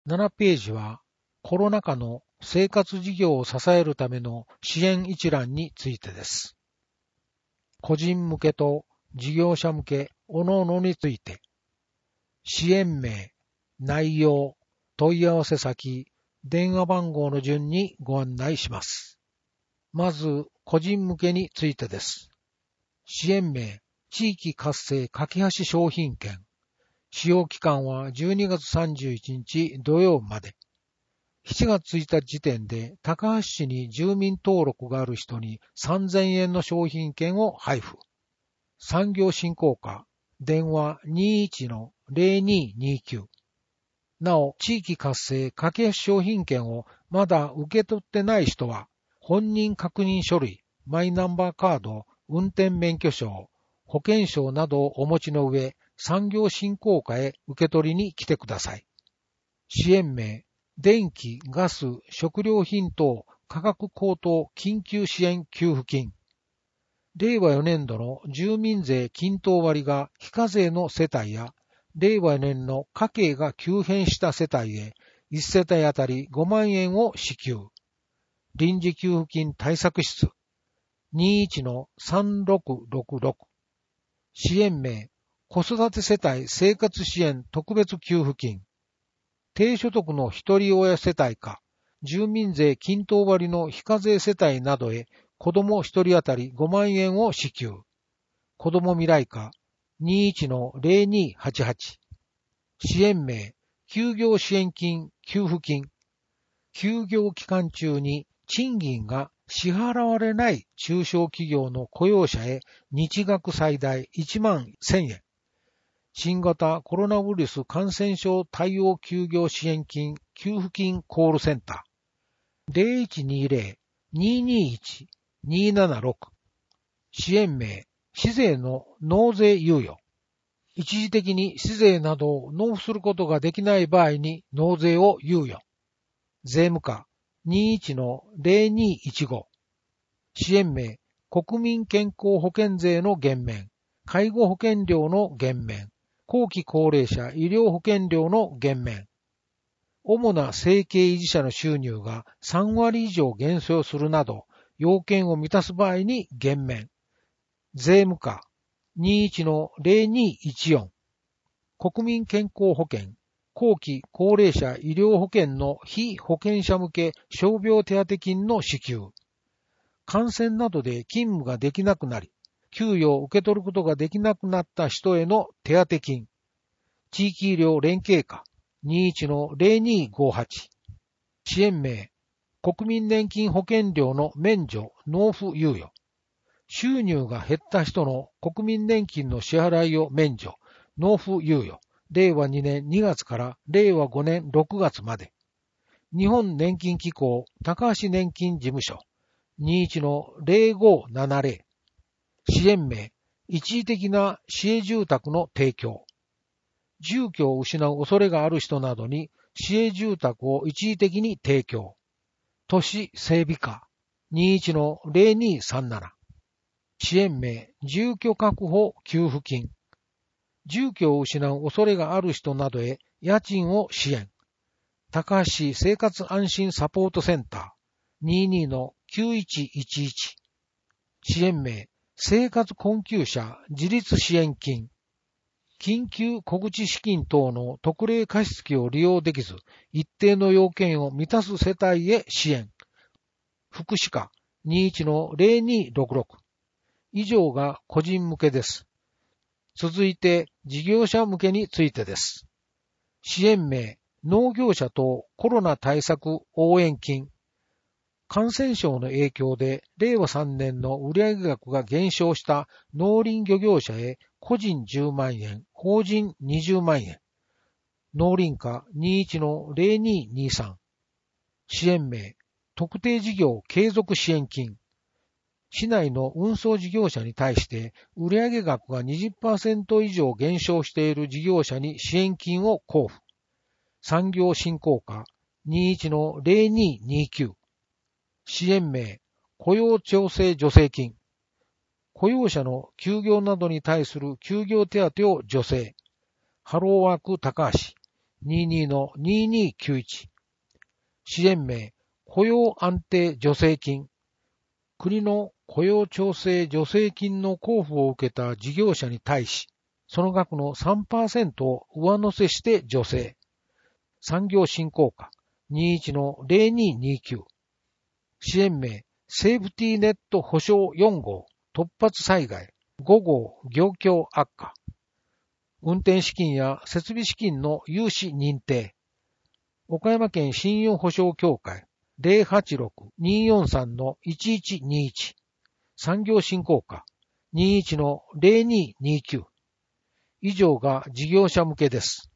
7ページはコロナ禍の生活事業を支えるための支援一覧についてです。個人向けと事業者向け各々について、支援名、内容、問い合わせ先、電話番号の順にご案内します。まず、個人向けについてです。支援名、地域活性架け橋商品券。使用期間は12月31日土曜まで。7月1日時点で高橋市に住民登録がある人に3000円の商品券を配布。産業振興課、電話 21-0229。なお、地域活性架け橋商品券をまだ受け取ってない人は、本人確認書類、マイナンバーカード、運転免許証、保険証などをお持ちの上、産業振興課へ受け取りに来てください。支援名、電気、ガス、食料品等価格高騰緊急支援給付金。令和4年度の住民税均等割が非課税の世帯や、令和4年の家計が急変した世帯へ1世帯あたり5万円を支給。臨時給付金対策室 21-3666。支援名、子育て世帯生活支援特別給付金。低所得の一人親世帯か、住民税均等割の非課税世帯などへ子供一人当たり5万円を支給。子供未来課 21-0288。支援名、休業支援金給付金。休業期間中に賃金が支払われない中小企業の雇用者へ日額最大1万1000円。新型コロナウイルス感染症対応休業支援金給付金コールセンター 0120-221-276。支援名、市税の納税猶予。一時的に市税などを納付することができない場合に納税を猶予。税務課 21-0215。支援名、国民健康保険税の減免、介護保険料の減免、後期高齢者医療保険料の減免。主な生計維持者の収入が3割以上減少するなど、要件を満たす場合に減免。税務課 21-0214。国民健康保険、後期高齢者医療保険の非保険者向け傷病手当金の支給。感染などで勤務ができなくなり、給与を受け取ることができなくなった人への手当金。地域医療連携課 21-0258。支援名、国民年金保険料の免除納付猶予。収入が減った人の国民年金の支払いを免除納付猶予。令和2年2月から令和5年6月まで。日本年金機構高橋年金事務所 21-0570。支援名、一時的な市営住宅の提供。住居を失う恐れがある人などに市営住宅を一時的に提供。都市整備課 21-0237。支援名、住居確保給付金。住居を失う恐れがある人などへ家賃を支援。高橋市生活安心サポートセンター 22-9111。支援名、生活困窮者自立支援金。緊急小口資金等の特例貸付を利用できず、一定の要件を満たす世帯へ支援。福祉課 21-0266。以上が個人向けです。続いて事業者向けについてです。支援名、農業者等コロナ対策応援金。感染症の影響で令和3年の売上額が減少した農林漁業者へ個人10万円、法人20万円。農林課 21-0223。支援名、特定事業継続支援金。市内の運送事業者に対して売上額が 20% 以上減少している事業者に支援金を交付。産業振興課 21-0229。支援名、雇用調整助成金。雇用者の休業などに対する休業手当を助成。ハローワーク高橋 22-2291。支援名、雇用安定助成金。国の雇用調整助成金の交付を受けた事業者に対し、その額の 3% を上乗せして助成。産業振興課 21-0229。支援名、セーフティーネット保証4号突発災害5号業況悪化。運転資金や設備資金の融資認定。岡山県信用保証協会 086-243-1121。産業振興課 21-0229。以上が事業者向けです。